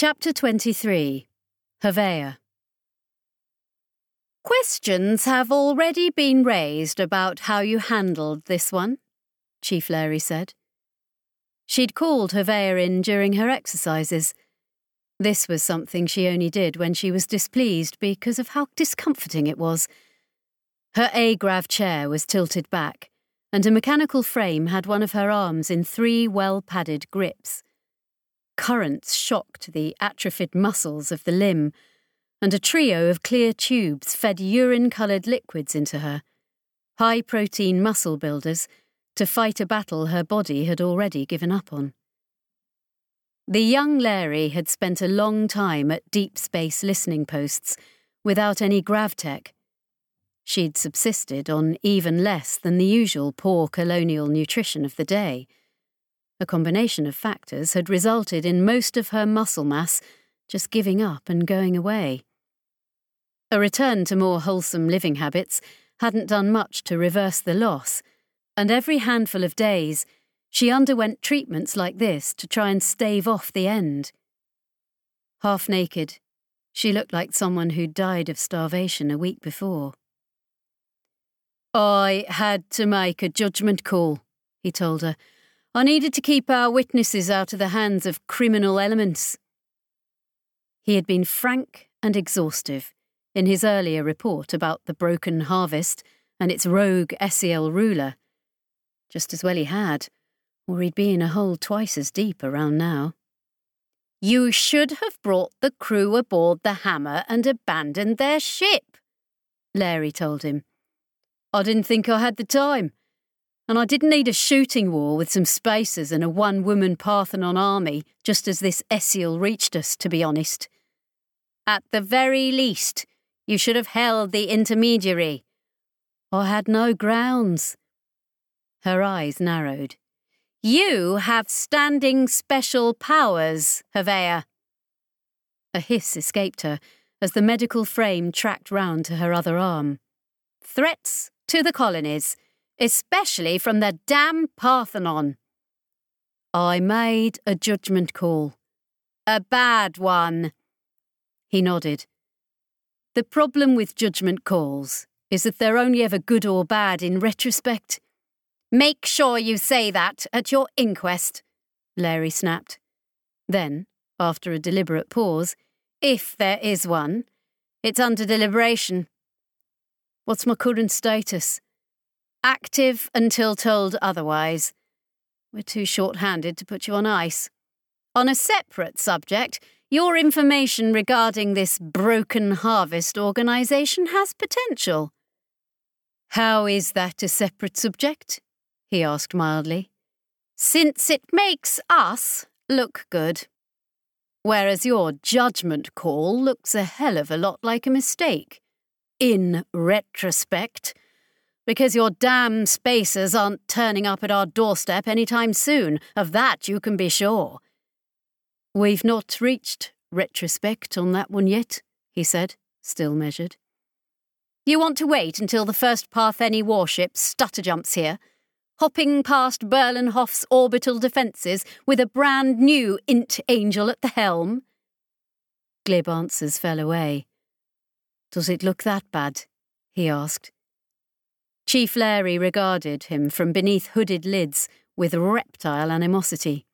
Chapter 23. Havea. Questions have already been raised about how you handled this one, Chief Larry said. She'd called Havea in during her exercises. This was something she only did when she was displeased because of how discomforting it was. Her A-grav chair was tilted back, and a mechanical frame had one of her arms in 3 well-padded grips. Currents shocked the atrophied muscles of the limb, and a trio of clear tubes fed urine-coloured liquids into her, high-protein muscle builders, to fight a battle her body had already given up on. The young Larry had spent a long time at deep space listening posts without any gravtech. She'd subsisted on even less than the usual poor colonial nutrition of the day. A combination of factors had resulted in most of her muscle mass just giving up and going away. A return to more wholesome living habits hadn't done much to reverse the loss, and every handful of days she underwent treatments like this to try and stave off the end. Half naked, she looked like someone who'd died of starvation a week before. "I had to make a judgment call," he told her. "I needed to keep our witnesses out of the hands of criminal elements." He had been frank and exhaustive in his earlier report about the broken harvest and its rogue SEL ruler. Just as well he had, or he'd be in a hole twice as deep around now. "You should have brought the crew aboard the Hammer and abandoned their ship," Larry told him. "I didn't think I had the time. And I didn't need a shooting war with some spacers and a one-woman Parthenon army just as this SEL reached us, to be honest. At the very least, you should have held the intermediary." "I had no grounds." Her eyes narrowed. "You have standing special powers, Havea." A hiss escaped her as the medical frame tracked round to her other arm. "Threats to the colonies, especially from the damn Parthenon." "I made a judgment call." "A bad one." He nodded. "The problem with judgment calls is that they're only ever good or bad in retrospect." "Make sure you say that at your inquest," Larry snapped. Then, after a deliberate pause, "if there is one, it's under deliberation." "What's my current status?" "Active until told otherwise. We're too short-handed to put you on ice. On a separate subject, your information regarding this Broken Harvest organisation has potential." "How is that a separate subject?" he asked mildly. "Since it makes us look good. Whereas your judgment call looks a hell of a lot like a mistake. In retrospect. Because your damn spacers aren't turning up at our doorstep anytime soon, of that you can be sure." "We've not reached retrospect on that one yet," he said, still measured. "You want to wait until the first Partheni warship stutterjumps here, hopping past Berlenhoff's orbital defences with a brand new Int Angel at the helm?" Glib answers fell away. "Does it look that bad?" he asked. Chief Larry regarded him from beneath hooded lids with reptile animosity.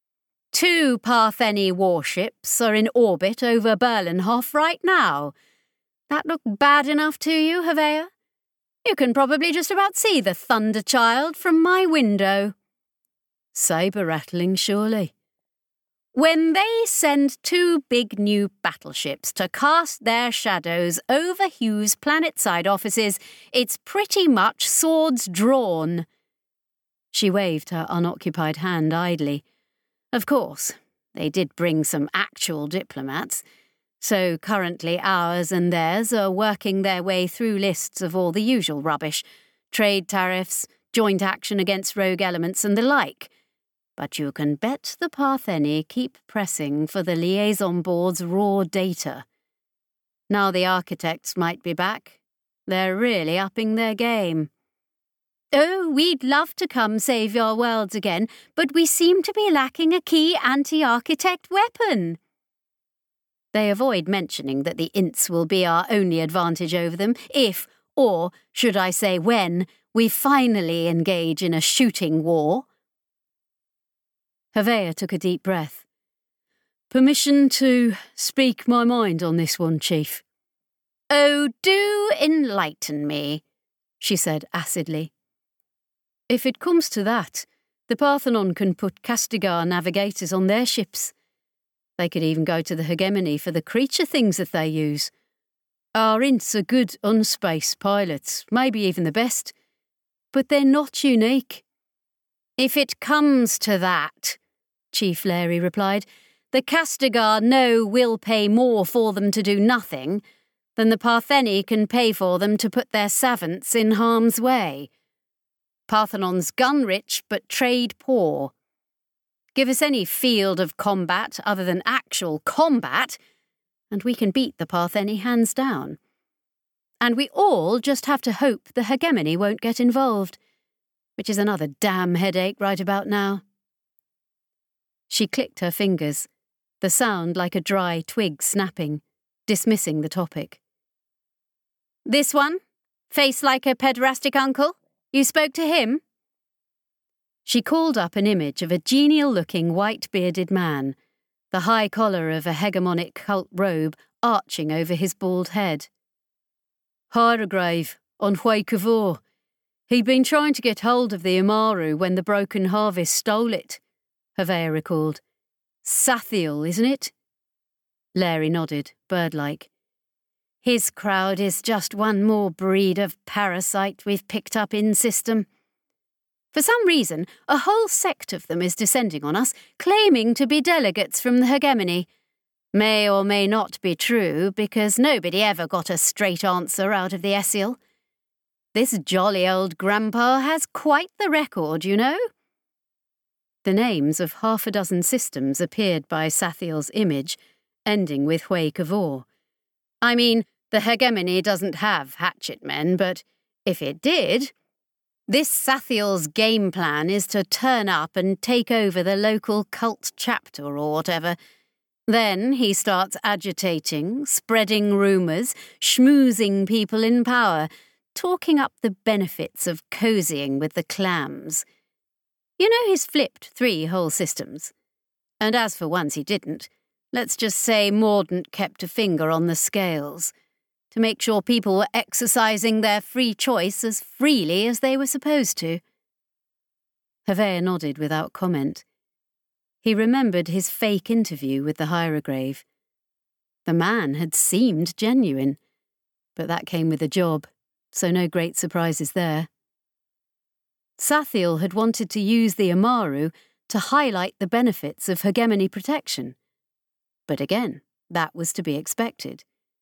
2 Partheni warships are in orbit over Berlenhoff right now. That look bad enough to you, Havea? You can probably just about see the Thunder Child from my window." "Saber-rattling, surely." "When they send 2 big new battleships to cast their shadows over Hugh's planetside offices, it's pretty much swords drawn." She waved her unoccupied hand idly. "Of course, they did bring some actual diplomats, so currently ours and theirs are working their way through lists of all the usual rubbish, trade tariffs, joint action against rogue elements and the like. But you can bet the Partheni keep pressing for the liaison board's raw data. Now the architects might be back, they're really upping their game." "Oh, we'd love to come save your worlds again, but we seem to be lacking a key anti-architect weapon." They avoid mentioning that the Ints will be our only advantage over them if, or should I say when, we finally engage in a shooting war. Havea took a deep breath. Permission to speak my mind on this one, Chief. Oh, do enlighten me, she said acidly. If it comes to that, the Parthenon can put Castigar navigators on their ships. They could even go to the Hegemony for the creature things that they use. Our Ints are good unspace pilots, maybe even the best, but they're not unique. If it comes to that, Chief Larry replied, the Castigar know we'll pay more for them to do nothing than the Partheni can pay for them to put their savants in harm's way. Parthenon's gun-rich but trade poor. Give us any field of combat other than actual combat, and we can beat the Partheni hands down. And we all just have to hope the Hegemony won't get involved, which is another damn headache right about now. She clicked her fingers, the sound like a dry twig snapping, dismissing the topic. This one? Face like a pederastic uncle? You spoke to him? She called up an image of a genial-looking white-bearded man, the high collar of a hegemonic cult robe arching over his bald head. Hierograve, on Hway Kavor. He'd been trying to get hold of the Amaru when the Broken Harvest stole it, Havea recalled. Sathiel, isn't it? Larry nodded, bird-like. His crowd is just one more breed of parasite we've picked up in system. For some reason, a whole sect of them is descending on us, claiming to be delegates from the Hegemony. May or may not be true, because nobody ever got a straight answer out of the Essiel. This jolly old grandpa has quite the record, you know. The names of 6 systems appeared by Sathiel's image, ending with Hway Kavor. I mean, the Hegemony doesn't have hatchet men, but if it did, this Sathiel's game plan is to turn up and take over the local cult chapter or whatever. Then he starts agitating, spreading rumours, schmoozing people in power, talking up the benefits of cozying with the clams. You know he's flipped 3 whole systems. And as for ones he didn't, let's just say Mordaunt kept a finger on the scales to make sure people were exercising their free choice as freely as they were supposed to. Havea nodded without comment. He remembered his fake interview with the Hierograve. The man had seemed genuine, but that came with the job, so no great surprises there. Sathiel had wanted to use the Amaru to highlight the benefits of hegemony protection. But again, that was to be expected.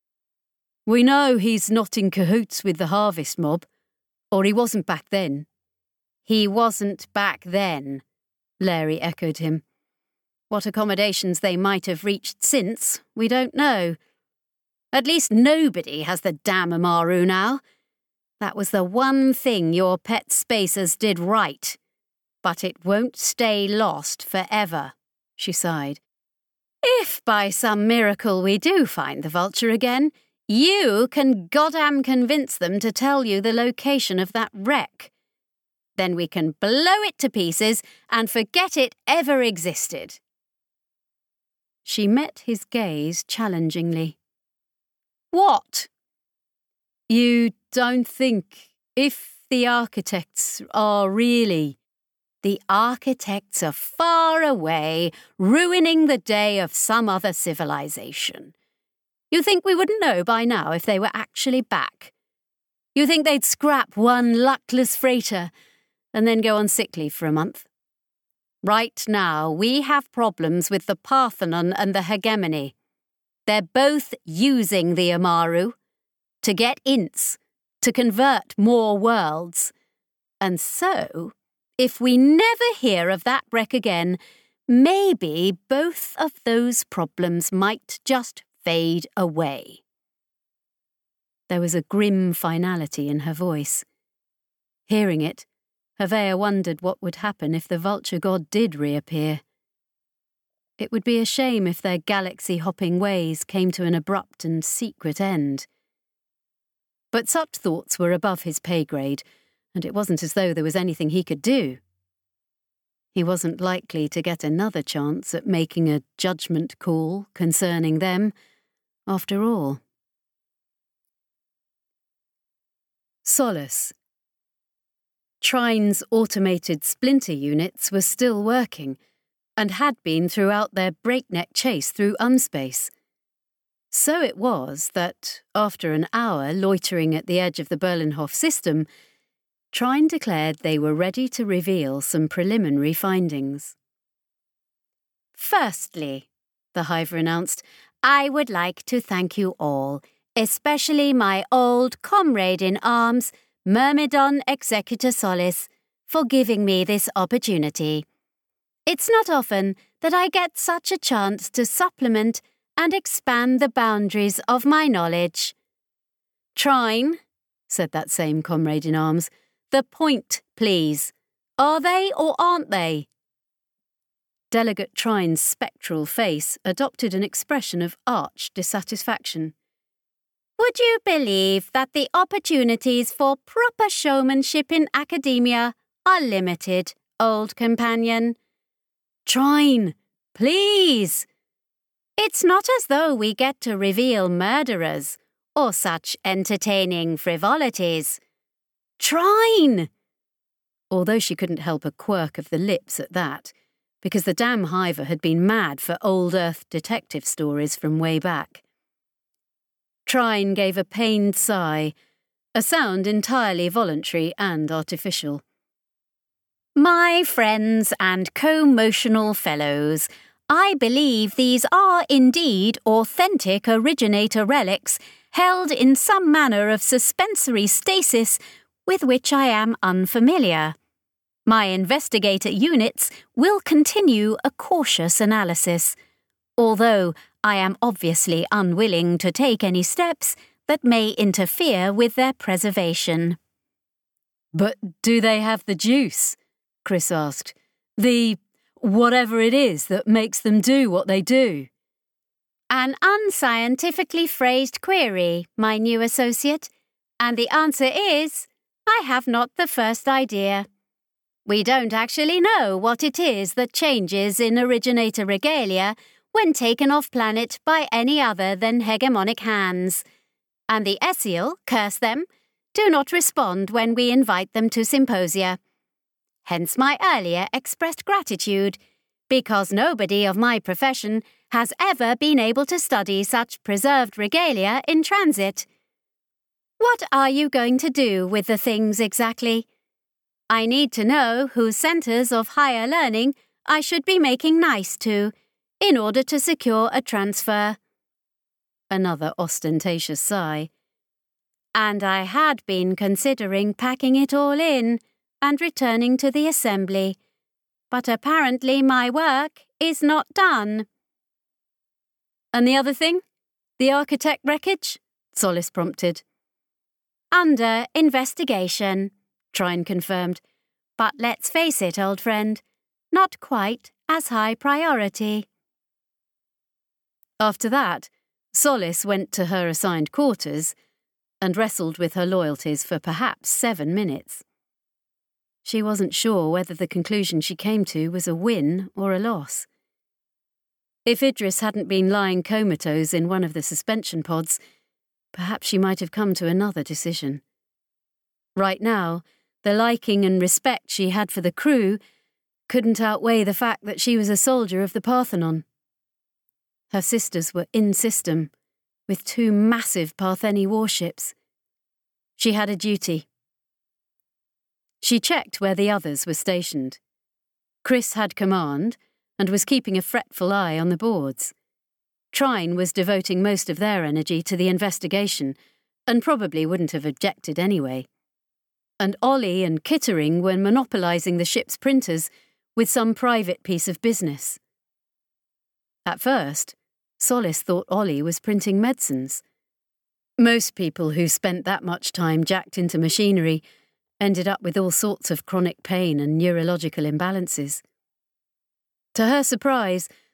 We know he's not in cahoots with the Harvest mob, or he wasn't back then. He wasn't back then, Larry echoed him. What accommodations they might have reached since, we don't know. At least nobody has the damn Amaru now. That was the one thing your pet spacers did right. But it won't stay lost forever, she sighed. If by some miracle we do find the Vulture again, you can goddamn convince them to tell you the location of that wreck. Then we can blow it to pieces and forget it ever existed. She met his gaze challengingly. What? You don't think, if the architects are really... The architects are far away, ruining the day of some other civilization. You think we wouldn't know by now if they were actually back? You think they'd scrap one luckless freighter and then go on sick leave for a month? Right now, we have problems with the Parthenon and the Hegemony. They're both using the Amaru to get Ints, to convert more worlds. And so, if we never hear of that wreck again, maybe both of those problems might just fade away. There was a grim finality in her voice. Hearing it, Havea wondered what would happen if the Vulture God did reappear. It would be a shame if their galaxy-hopping ways came to an abrupt and secret end. But such thoughts were above his pay grade, and it wasn't as though there was anything he could do. He wasn't likely to get another chance at making a judgment call concerning them, after all. Solace. Trine's automated splinter units were still working, and had been throughout their breakneck chase through unspace. So it was that, after an hour loitering at the edge of the Berlinhof system, Trine declared they were ready to reveal some preliminary findings. "Firstly," the Hiver announced, "I would like to thank you all, especially my old comrade in arms, Myrmidon Executor Solis, for giving me this opportunity. It's not often that I get such a chance to supplement and expand the boundaries of my knowledge." "Trine," said that same comrade in arms, "the point, please. Are they or aren't they?" Delegate Trine's spectral face adopted an expression of arch dissatisfaction. "Would you believe that the opportunities for proper showmanship in academia are limited, old companion?" "Trine, please!" "It's not as though we get to reveal murderers or such entertaining frivolities." "Trine!" Although she couldn't help a quirk of the lips at that, because the damn Hiver had been mad for old Earth detective stories from way back. Trine gave a pained sigh, a sound entirely voluntary and artificial. "My friends and co-motional fellows, I believe these are indeed authentic originator relics held in some manner of suspensory stasis with which I am unfamiliar. My investigator units will continue a cautious analysis, although I am obviously unwilling to take any steps that may interfere with their preservation." "But do they have the juice?" Chris asked. "The whatever it is that makes them do what they do?" "An unscientifically phrased query, my new associate, and the answer is, I have not the first idea. We don't actually know what it is that changes in originator regalia when taken off-planet by any other than hegemonic hands, and the Essiel, curse them, do not respond when we invite them to symposia. Hence my earlier expressed gratitude, because nobody of my profession has ever been able to study such preserved regalia in transit. What are you going to do with the things exactly? I need to know whose centres of higher learning I should be making nice to, in order to secure a transfer." Another ostentatious sigh. "And I had been considering packing it all in and returning to the assembly, but apparently my work is not done." "And the other thing? The architect wreckage?" Solis prompted. "Under investigation," Trine confirmed. "But let's face it, old friend, not quite as high priority." After that, Solis went to her assigned quarters and wrestled with her loyalties for perhaps 7 minutes. She wasn't sure whether the conclusion she came to was a win or a loss. If Idris hadn't been lying comatose in one of the suspension pods, perhaps she might have come to another decision. Right now, the liking and respect she had for the crew couldn't outweigh the fact that she was a soldier of the Parthenon. Her sisters were in-system, with 2 massive Partheni warships. She had a duty. She checked where the others were stationed. Chris had command and was keeping a fretful eye on the boards. Trine was devoting most of their energy to the investigation and probably wouldn't have objected anyway. And Ollie and Kittering were monopolising the ship's printers with some private piece of business. At first, Solis thought Ollie was printing medicines. Most people who spent that much time jacked into machinery ended up with all sorts of chronic pain and neurological imbalances. To her surprise,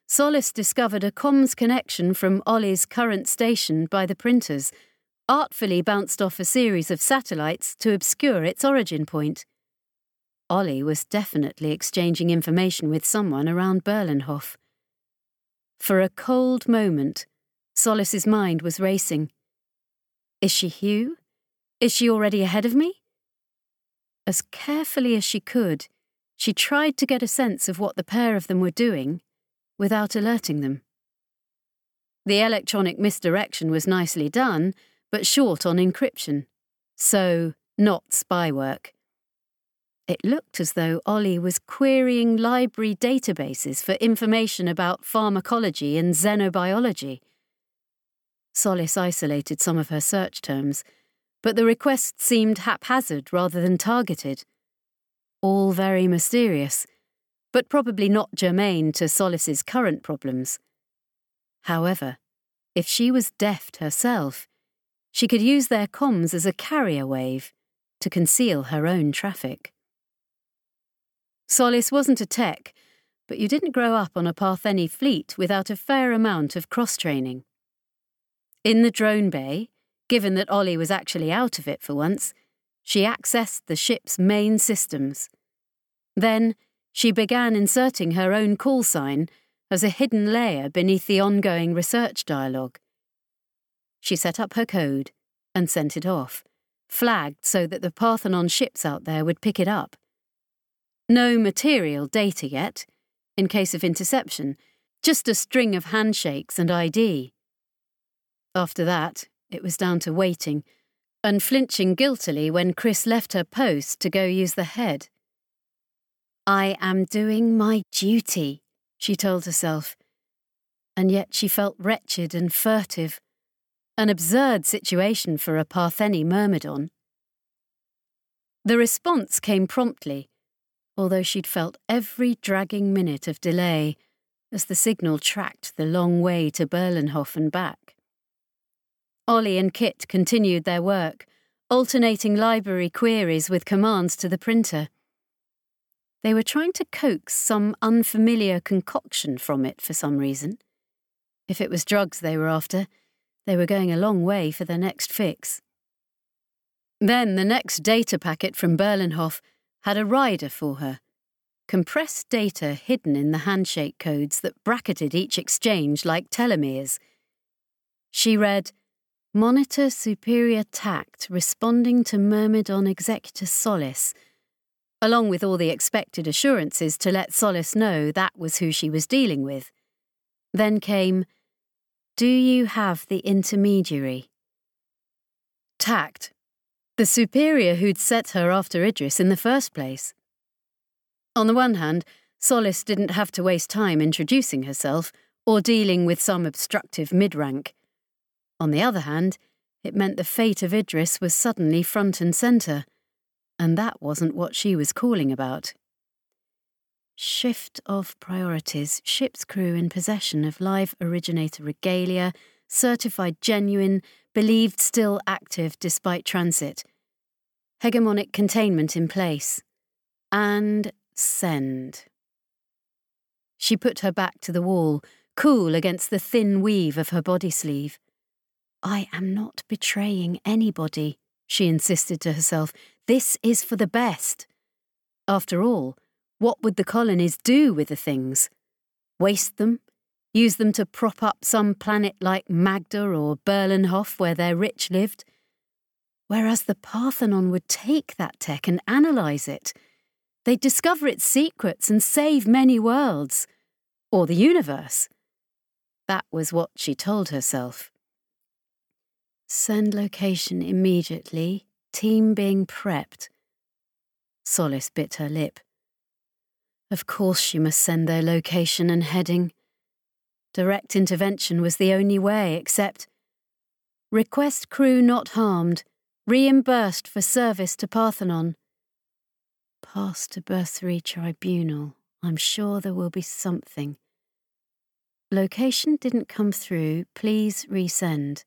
Solis discovered a comms connection from Ollie's current station by the printers, artfully bounced off a series of satellites to obscure its origin point. Ollie was definitely exchanging information with someone around Berlenhof. For a cold moment, Solis's mind was racing. Is she Hugh? Is she already ahead of me? As carefully as she could, she tried to get a sense of what the pair of them were doing without alerting them. The electronic misdirection was nicely done, but short on encryption, so not spy work. It looked as though Ollie was querying library databases for information about pharmacology and xenobiology. Solis isolated some of her search terms, but the requests seemed haphazard rather than targeted. All very mysterious, but probably not germane to Solis's current problems. However, if she was deft herself, she could use their comms as a carrier wave to conceal her own traffic. Solis wasn't a tech, but you didn't grow up on a Partheni fleet without a fair amount of cross-training. In the drone bay, given that Ollie was actually out of it for once, she accessed the ship's main systems. Then she began inserting her own call sign as a hidden layer beneath the ongoing research dialogue. She set up her code and sent it off, flagged so that the Parthenon ships out there would pick it up. No material data yet, in case of interception, just a string of handshakes and ID. After that, it was down to waiting, and flinching guiltily when Chris left her post to go use the head. I am doing my duty, she told herself, and yet she felt wretched and furtive, an absurd situation for a Partheni myrmidon. The response came promptly, although she'd felt every dragging minute of delay as the signal tracked the long way to Berlenhof and back. Ollie and Kit continued their work, alternating library queries with commands to the printer. They were trying to coax some unfamiliar concoction from it for some reason. If it was drugs they were after, they were going a long way for their next fix. Then the next data packet from Berlenhof had a rider for her, compressed data hidden in the handshake codes that bracketed each exchange like telomeres. She read, Monitor Superior Tact responding to Myrmidon Executor Solis, along with all the expected assurances to let Solis know that was who she was dealing with. Then came, Do you have the intermediary? Tact. The superior who'd set her after Idris in the first place. On the one hand, Solis didn't have to waste time introducing herself or dealing with some obstructive mid-rank. On the other hand, it meant the fate of Idris was suddenly front and centre, and that wasn't what she was calling about. Shift of priorities. Ship's crew in possession of live originator regalia, certified genuine, believed still active despite transit. Hegemonic containment in place. And send. She put her back to the wall, cool against the thin weave of her body sleeve. I am not betraying anybody, she insisted to herself. This is for the best. After all, what would the colonies do with the things? Waste them? Use them to prop up some planet like Magda or Berlenhof where their rich lived? Whereas the Parthenon would take that tech and analyse it. They'd discover its secrets and save many worlds. Or the universe. That was what she told herself. Send location immediately. Team being prepped. Solis bit her lip. Of course she must send their location and heading. Direct intervention was the only way, except request crew not harmed, reimbursed for service to Parthenon. Pass to Bursary Tribunal. I'm sure there will be something. Location didn't come through. Please resend.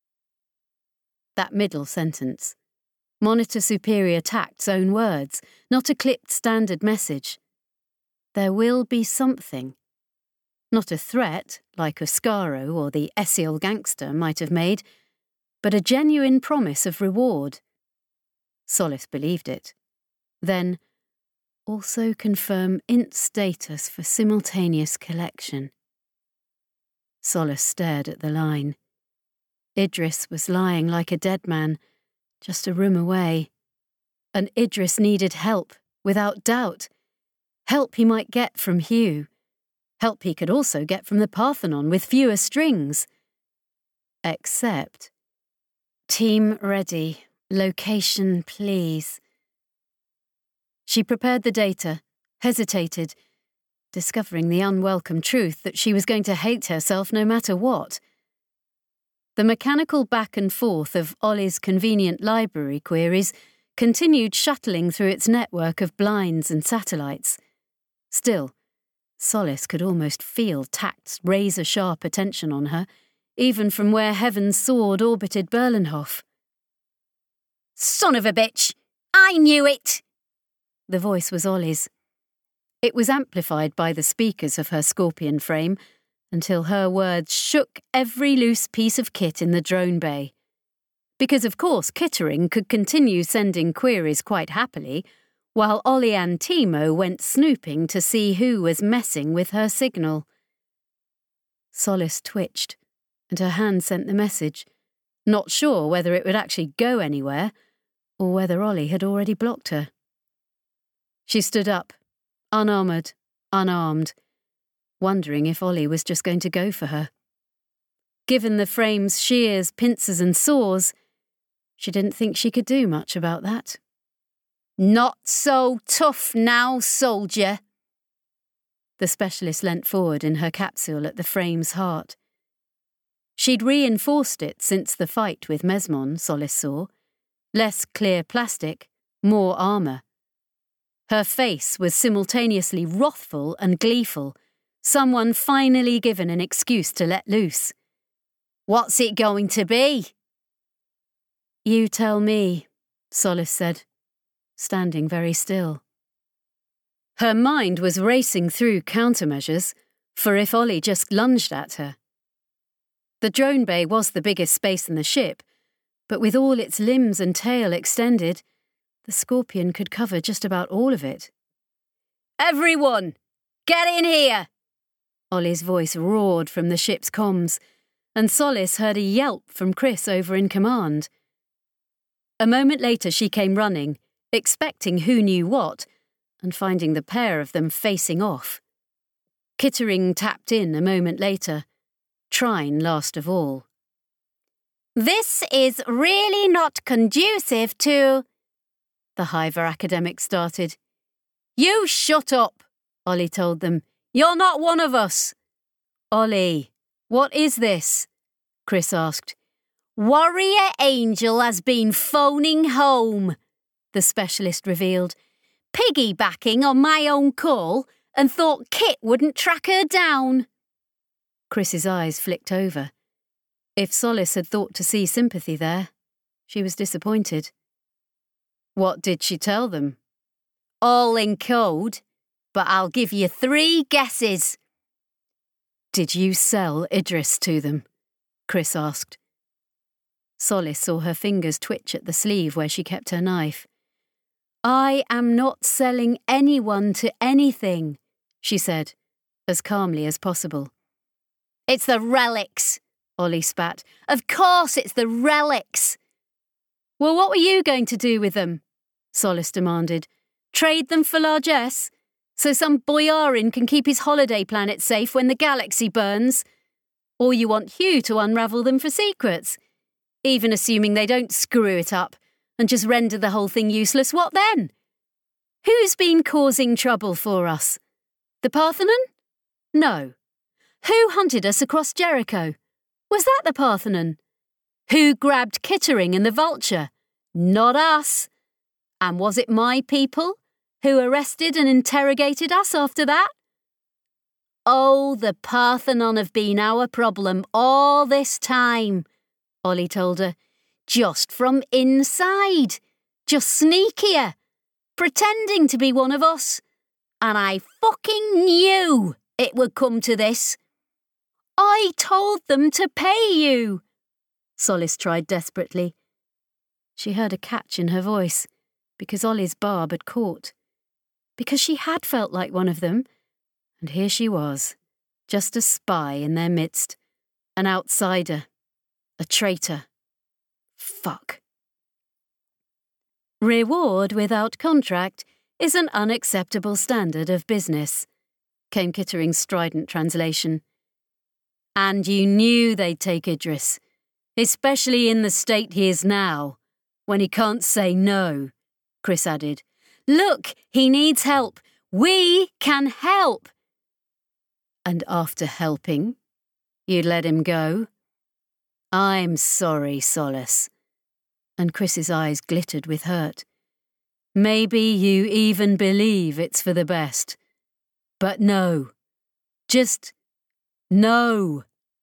That middle sentence. Monitor Superior Tact's own words, not a clipped standard message. There will be something. Not a threat, like Oscaro or the Essil gangster might have made, but a genuine promise of reward. Solis believed it. Then, also confirm int status for simultaneous collection. Solis stared at the line. Idris was lying like a dead man, just a room away. And Idris needed help, without doubt. Help he might get from Hugh. Help he could also get from the Parthenon with fewer strings. Except, team ready, location please. She prepared the data, hesitated, discovering the unwelcome truth that she was going to hate herself no matter what. The mechanical back and forth of Ollie's convenient library queries continued shuttling through its network of blinds and satellites. Still, Solis could almost feel Tact's razor-sharp attention on her, even from where Heaven's sword orbited Berlenhof. "Son of a bitch! I knew it!" The voice was Ollie's. It was amplified by the speakers of her Scorpion frame, until her words shook every loose piece of kit in the drone bay. Because of course Kittering could continue sending queries quite happily, while Ollie and Timo went snooping to see who was messing with her signal. Solis twitched, and her hand sent the message, not sure whether it would actually go anywhere, or whether Ollie had already blocked her. She stood up, unarmoured, unarmed, wondering if Ollie was just going to go for her. Given the frame's shears, pincers and saws, she didn't think she could do much about that. "Not so tough now, soldier." The specialist leant forward in her capsule at the frame's heart. She'd reinforced it since the fight with Mesmon, Solis saw. Less clear plastic, more armour. Her face was simultaneously wrathful and gleeful, someone finally given an excuse to let loose. "What's it going to be?" "You tell me," Solis said, standing very still. Her mind was racing through countermeasures, for if Ollie just lunged at her. The drone bay was the biggest space in the ship, but with all its limbs and tail extended, the Scorpion could cover just about all of it. "Everyone, get in here!" Ollie's voice roared from the ship's comms, and Solis heard a yelp from Chris over in command. A moment later she came running, expecting who knew what, and finding the pair of them facing off. Kittering tapped in a moment later, Trine last of all. "This is really not conducive to—" the Hiver academic started. "You shut up," Ollie told them. "You're not one of us." "Ollie, what is this?" Chris asked. "Warrior Angel has been phoning home," the specialist revealed. "Piggybacking on my own call and thought Kit wouldn't track her down." Chris's eyes flicked over. If Solis had thought to see sympathy there, she was disappointed. What did she tell them? "All in code, but I'll give you 3 guesses." "Did you sell Idris to them?" Chris asked. Solis saw her fingers twitch at the sleeve where she kept her knife. "I am not selling anyone to anything," she said, as calmly as possible. "It's the relics," Ollie spat. "Of course it's the relics." "Well, what were you going to do with them?" Solis demanded. "Trade them for largesse? So some boyarin can keep his holiday planet safe when the galaxy burns? Or you want Hugh to unravel them for secrets? Even assuming they don't screw it up and just render the whole thing useless, what then? Who's been causing trouble for us? The Parthenon? No. Who hunted us across Jericho? Was that the Parthenon? Who grabbed Kittering and the Vulture? Not us. And was it my people who arrested and interrogated us after that? Oh, the Parthenon have been our problem all this time," Ollie told her. "Just from inside. Just sneakier. Pretending to be one of us. And I fucking knew it would come to this. I told them to pay you. Solace tried desperately. She heard a catch in her voice, because Ollie's barb had caught. Because she had felt like one of them, and here she was, just a spy in their midst, an outsider, a traitor. Fuck. Reward without contract is an unacceptable standard of business, came Kittering's strident translation. And you knew they'd take Idris, especially in the state he is now, when he can't say no, Chris added. Look, he needs help. We can help. And after helping, you'd let him go? I'm sorry, Solace. And Chris's eyes glittered with hurt. Maybe you even believe it's for the best. But no. Just no.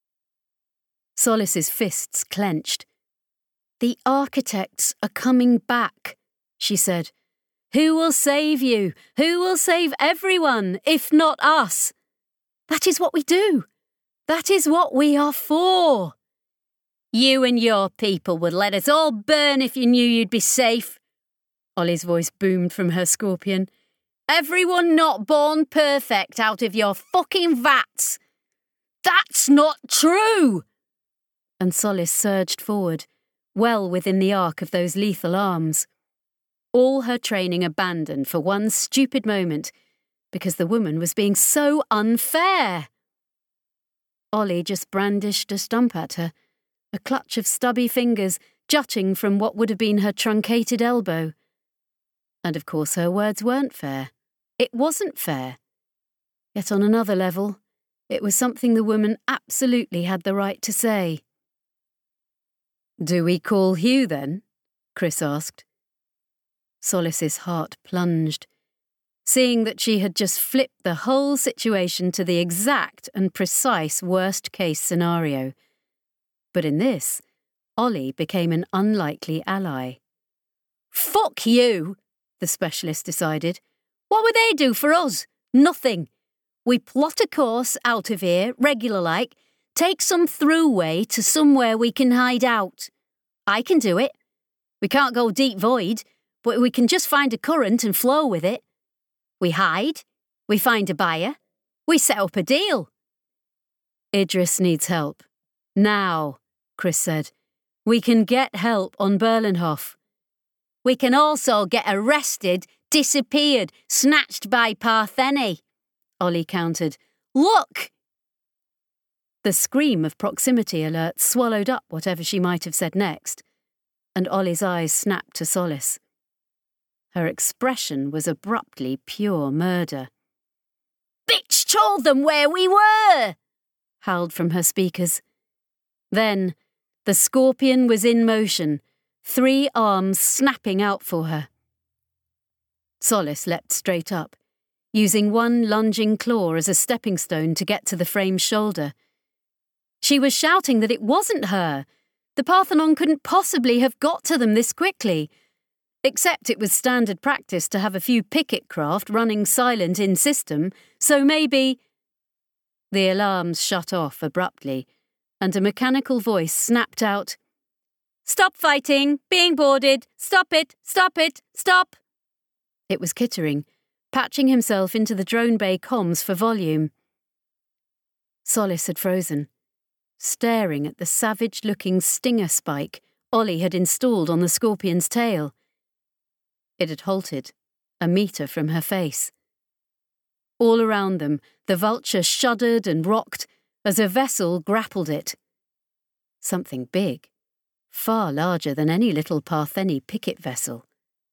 Solace's fists clenched. The architects are coming back, she said. Who will save you? Who will save everyone, if not us? That is what we do. That is what we are for. You and your people would let us all burn if you knew you'd be safe. Ollie's voice boomed from her scorpion. Everyone not born perfect out of your fucking vats. That's not true. And Solace surged forward, well within the arc of those lethal arms. All her training abandoned for one stupid moment, because the woman was being so unfair. Ollie just brandished a stump at her, a clutch of stubby fingers jutting from what would have been her truncated elbow. And of course her words weren't fair. It wasn't fair. Yet on another level, it was something the woman absolutely had the right to say. Do we call Hugh then? Chris asked. Solace's heart plunged, seeing that she had just flipped the whole situation to the exact and precise worst-case scenario. But in this, Ollie became an unlikely ally. Fuck you, the specialist decided. What would they do for us? Nothing. We plot a course out of here, regular-like, take some throughway to somewhere we can hide out. I can do it. We can't go deep void, but we can just find a current and flow with it. We hide, we find a buyer, we set up a deal. Idris needs help. Now, Chris said. We can get help on Berlenhof. We can also get arrested, disappeared, snatched by Partheni, Ollie countered. Look! The scream of proximity alert swallowed up whatever she might have said next, and Ollie's eyes snapped to Solace. Her expression was abruptly pure murder. Bitch told them where we were! Howled from her speakers. Then, the scorpion was in motion, 3 arms snapping out for her. Solace leapt straight up, using one lunging claw as a stepping stone to get to the frame's shoulder. She was shouting that it wasn't her. The Parthenon couldn't possibly have got to them this quickly. Except it was standard practice to have a few picket craft running silent in system, so maybe... The alarms shut off abruptly, and a mechanical voice snapped out, Stop fighting! Being boarded! Stop it! Stop it! Stop! It was Kittering, patching himself into the drone bay comms for volume. Solace had frozen, staring at the savage-looking stinger spike Ollie had installed on the scorpion's tail. It had halted, a metre from her face. All around them, the vulture shuddered and rocked as a vessel grappled it. Something big, far larger than any little Partheni picket vessel.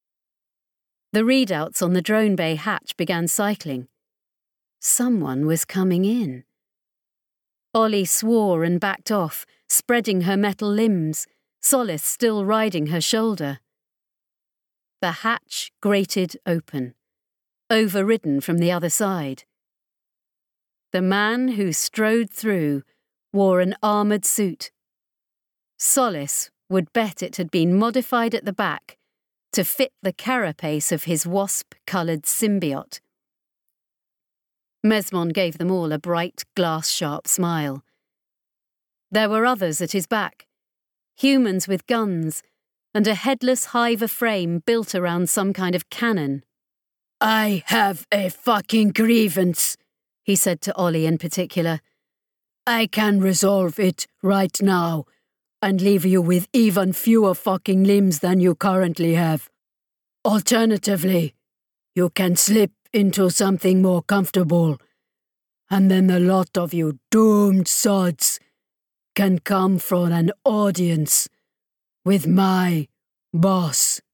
The readouts on the drone bay hatch began cycling. Someone was coming in. Ollie swore and backed off, spreading her metal limbs, Solace still riding her shoulder. The hatch grated open, overridden from the other side. The man who strode through wore an armoured suit. Solace would bet it had been modified at the back to fit the carapace of his wasp-coloured symbiote. Mesmond gave them all a bright, glass-sharp smile. There were others at his back, humans with guns, and a headless hive frame built around some kind of cannon. I have a fucking grievance, he said to Ollie in particular. I can resolve it right now and leave you with even fewer fucking limbs than you currently have. Alternatively, you can slip into something more comfortable, and then the lot of you doomed sods can come from an audience with my boss.